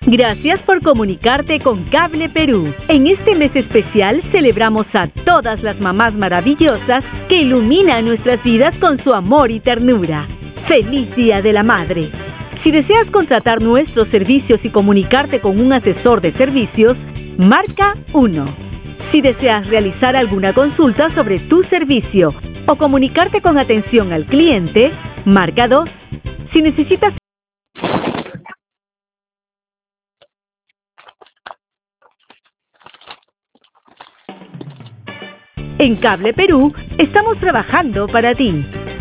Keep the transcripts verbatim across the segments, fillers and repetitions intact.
Gracias por comunicarte con Cable Perú. En este mes especial celebramos a todas las mamás maravillosas que iluminan nuestras vidas con su amor y ternura. ¡Feliz Día de la Madre! Si deseas contratar nuestros servicios y comunicarte con un asesor de servicios, marca uno. Si deseas realizar alguna consulta sobre tu servicio o comunicarte con atención al cliente, marca dos. Si necesitas En Cable Perú estamos trabajando para ti.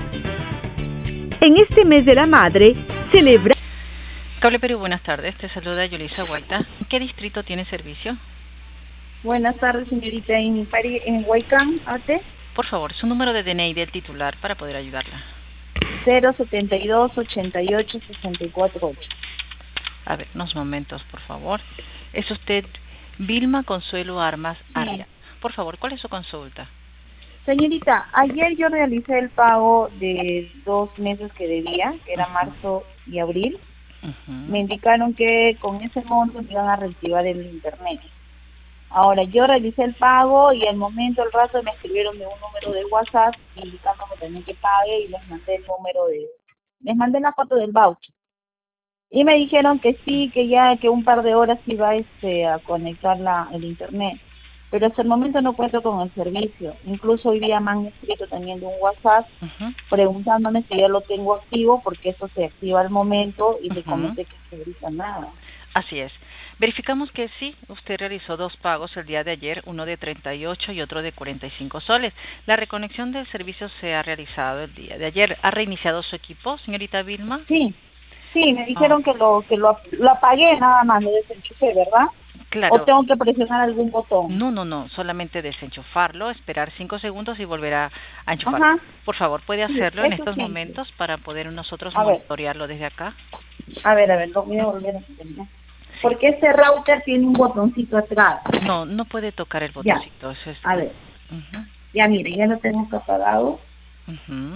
En este mes de la madre, celebra... Cable Perú, buenas tardes. Te saluda Yulisa Guaita. ¿En qué distrito tiene servicio? Buenas tardes, señorita. En, Pari, en Huaycán, ¿A T? Por favor, su número de D N I del titular para poder ayudarla. cero setenta y dos, ochenta y ocho, sesenta y cuatro ocho. A ver, unos momentos, por favor. ¿Es usted Vilma Consuelo Armas Arias? Sí. Por favor, ¿cuál es su consulta? Señorita, ayer yo realicé el pago de dos meses que debía, que era uh-huh. marzo y abril. Uh-huh. Me indicaron que con ese monto me iban a reactivar el internet. Ahora, yo realicé el pago y al momento, al rato, me escribieron de un número de WhatsApp indicándome también que pague y les mandé el número de... Les mandé la foto del voucher. Y me dijeron que sí, que ya que un par de horas iba este, a conectar la, el internet. Pero hasta el momento no cuento con el servicio. Incluso hoy día me han escrito también de un WhatsApp uh-huh. preguntándome si ya lo tengo activo, porque eso se activa al momento y uh-huh. le comenté que se ahorita nada. Así es. Verificamos que sí, usted realizó dos pagos el día de ayer, uno de treinta y ocho y otro de cuarenta y cinco soles. La reconexión del servicio se ha realizado el día de ayer. ¿Ha reiniciado su equipo, señorita Vilma? Sí, sí, me dijeron oh. que lo que lo, lo apagué nada más, lo desenchufé, ¿verdad? Claro. ¿O tengo que presionar algún botón? No, no, no, solamente desenchufarlo, esperar cinco segundos y volver a, a enchufarlo. Ajá. Por favor, ¿puede hacerlo sí, en estos sí. momentos para poder nosotros a monitorearlo ver. desde acá? A ver, a ver, lo voy a volver a terminar. Porque este router tiene un botoncito atrás. No, no puede tocar el botoncito. Ya. Eso es... A ver. Uh-huh. Ya, mire, ya lo tengo apagado. Uh-huh.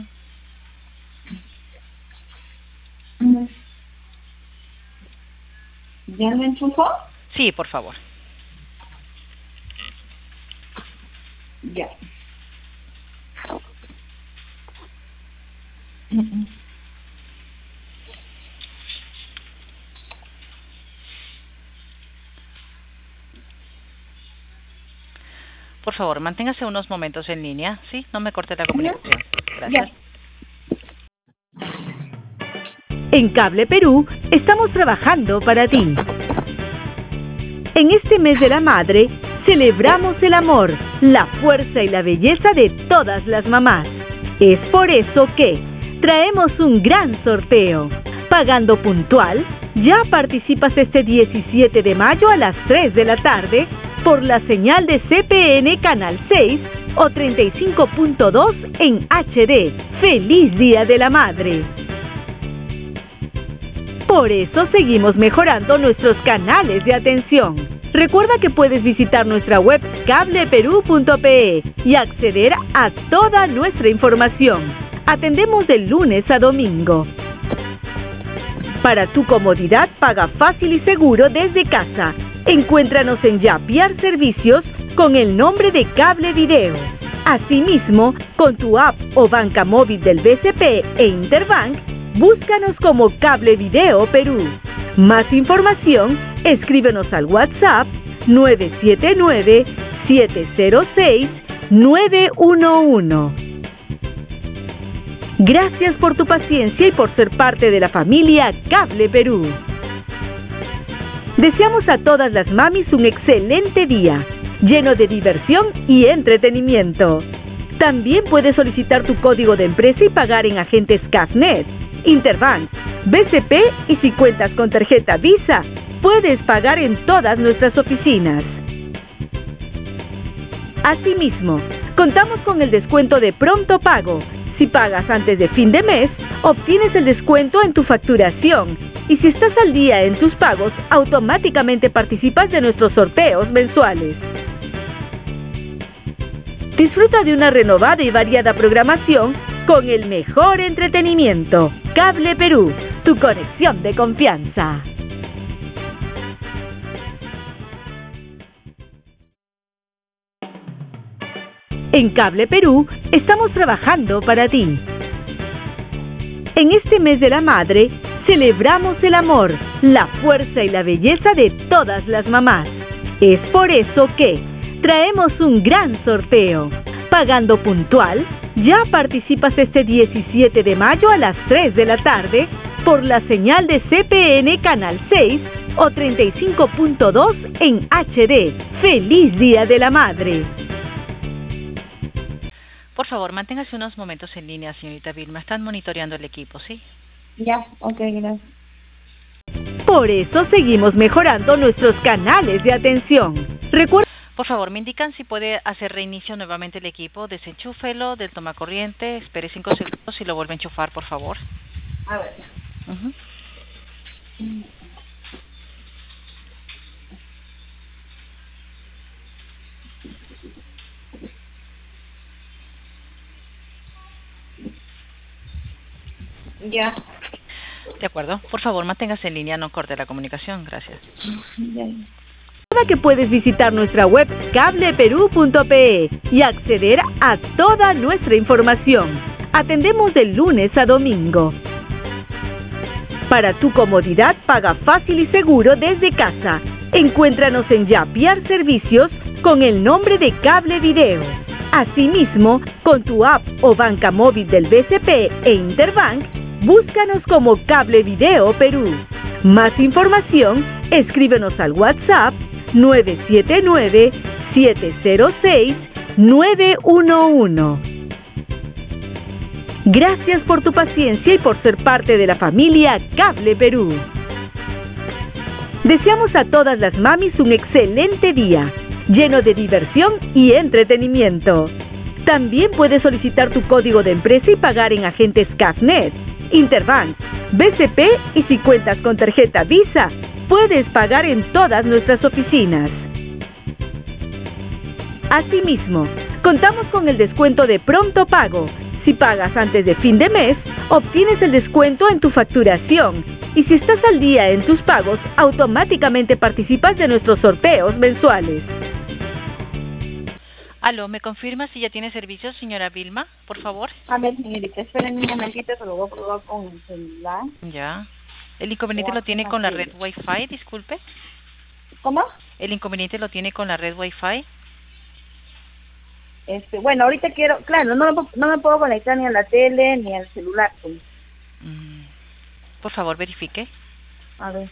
Uh-huh. ¿Ya lo enchufó? Sí, por favor. Ya. Uh-uh. Por favor, manténgase unos momentos en línea, ¿sí? No me corte la comunicación. Gracias. Ya. En Cable Perú estamos trabajando para ti. En este mes de la madre, celebramos el amor, la fuerza y la belleza de todas las mamás. Es por eso que traemos un gran sorteo. Pagando puntual, ya participas este diecisiete de mayo a las tres de la tarde por la señal de C P N Canal seis o treinta y cinco punto dos en H D. ¡Feliz Día de la Madre! Por eso seguimos mejorando nuestros canales de atención. Recuerda que puedes visitar nuestra web cable perú punto pe y acceder a toda nuestra información. Atendemos de lunes a domingo. Para tu comodidad, paga fácil y seguro desde casa. Encuéntranos en Yapiar Servicios con el nombre de Cable Video. Asimismo, con tu app o banca móvil del B C P e Interbank, búscanos como Cable Video Perú. Más información, escríbenos al WhatsApp nueve siete nueve, siete cero seis, nueve uno uno. Gracias por tu paciencia y por ser parte de la familia Cable Perú. Deseamos a todas las mamis un excelente día, lleno de diversión y entretenimiento. También puedes solicitar tu código de empresa y pagar en agentes Cafnet, Interbank, B C P y si cuentas con tarjeta Visa, puedes pagar en todas nuestras oficinas. Asimismo, contamos con el descuento de pronto pago. Si pagas antes de fin de mes, obtienes el descuento en tu facturación. Y si estás al día en tus pagos, automáticamente participas de nuestros sorteos mensuales. Disfruta de una renovada y variada programación con el mejor entretenimiento. Cable Perú, tu conexión de confianza. En Cable Perú estamos trabajando para ti. En este mes de la madre, celebramos el amor, la fuerza y la belleza de todas las mamás. Es por eso que traemos un gran sorteo. Pagando puntual, ya participas este diecisiete de mayo a las tres de la tarde por la señal de C P N Canal seis o treinta y cinco punto dos en H D. ¡Feliz Día de la Madre! Por favor, manténgase unos momentos en línea, señorita Vilma. Están monitoreando el equipo, ¿sí? Ya, ok, gracias. Por eso seguimos mejorando nuestros canales de atención. Recuerda... Por favor, me indican si puede hacer reinicio nuevamente el equipo. Desenchúfelo del tomacorriente. Espere cinco segundos y lo vuelve a enchufar, por favor. A ver. Uh-huh. Ya. De acuerdo. Por favor, manténgase en línea, no corte la comunicación. Gracias. Ya. Recuerda que puedes visitar nuestra web cable perú punto pe y acceder a toda nuestra información. Atendemos de lunes a domingo. Para tu comodidad, paga fácil y seguro desde casa. Encuéntranos en Yapiar Servicios con el nombre de Cable Video. Asimismo, con tu app o banca móvil del B C P e Interbank, búscanos como Cable Video Perú. Más información, escríbenos al WhatsApp nueve siete nueve, siete cero seis, nueve uno uno. Gracias por tu paciencia y por ser parte de la familia Cable Perú. Deseamos a todas las mamis un excelente día, lleno de diversión y entretenimiento. También puedes solicitar tu código de empresa y pagar en agentes Cafnet, Interbank, B C P y si cuentas con tarjeta Visa, puedes pagar en todas nuestras oficinas. Asimismo, contamos con el descuento de pronto pago. Si pagas antes de fin de mes, obtienes el descuento en tu facturación. Y si estás al día en tus pagos, automáticamente participas de nuestros sorteos mensuales. Aló, ¿me confirma si ya tiene servicio, señora Vilma, por favor? A ver, señorita, esperen un momentito, se lo voy a probar con el celular. Ya. ¿El inconveniente lo tiene con la red Wi-Fi, disculpe? ¿Cómo? ¿El inconveniente lo tiene con la red Wi-Fi? Este, bueno, ahorita quiero, claro, no, me- no me puedo conectar ni a la tele ni al celular. Pues. Mm. Por favor, verifique. A ver.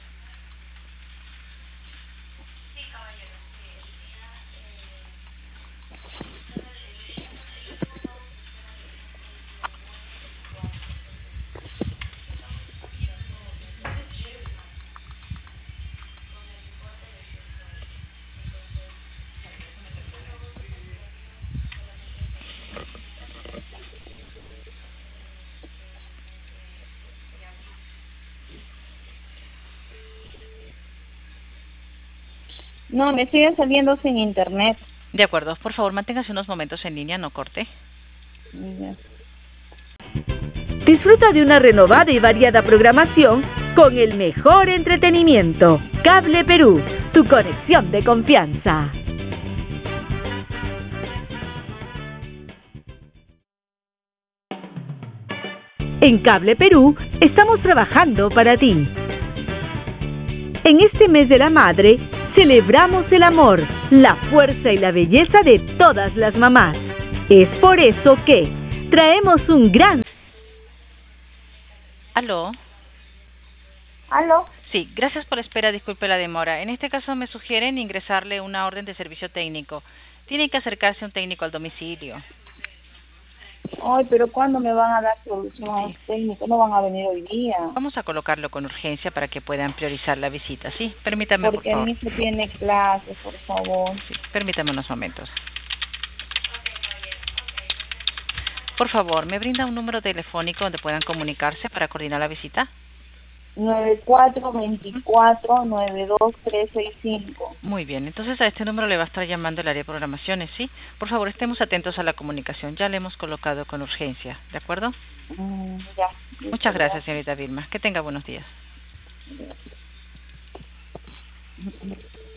No, me siguen saliendo sin internet. De acuerdo. Por favor, manténgase unos momentos en línea, no corte. Ya. Disfruta de una renovada y variada programación con el mejor entretenimiento. Cable Perú, tu conexión de confianza. En Cable Perú estamos trabajando para ti. En este mes de la madre, celebramos el amor, la fuerza y la belleza de todas las mamás. Es por eso que traemos un gran... Aló. ¿Aló? Sí, gracias por la espera, disculpe la demora. En este caso me sugieren ingresarle una orden de servicio técnico. Tiene que acercarse un técnico al domicilio. Ay, pero ¿cuándo me van a dar solución a los técnicos? No van a venir hoy día. Vamos a colocarlo con urgencia para que puedan priorizar la visita, ¿sí? Permítame, Porque por favor. mi hijo tiene clases, por favor. Sí, permítame unos momentos. Por favor, ¿me brinda un número telefónico donde puedan comunicarse para coordinar la visita? nueve cuatro dos cuatro, nueve dos tres seis cinco. Muy bien, entonces a este número le va a estar llamando el área de programaciones, ¿sí? Por favor, estemos atentos a la comunicación. Ya le hemos colocado con urgencia, ¿de acuerdo? Mm, ya. Muchas gracias, señorita Vilma. Que tenga buenos días. Ya.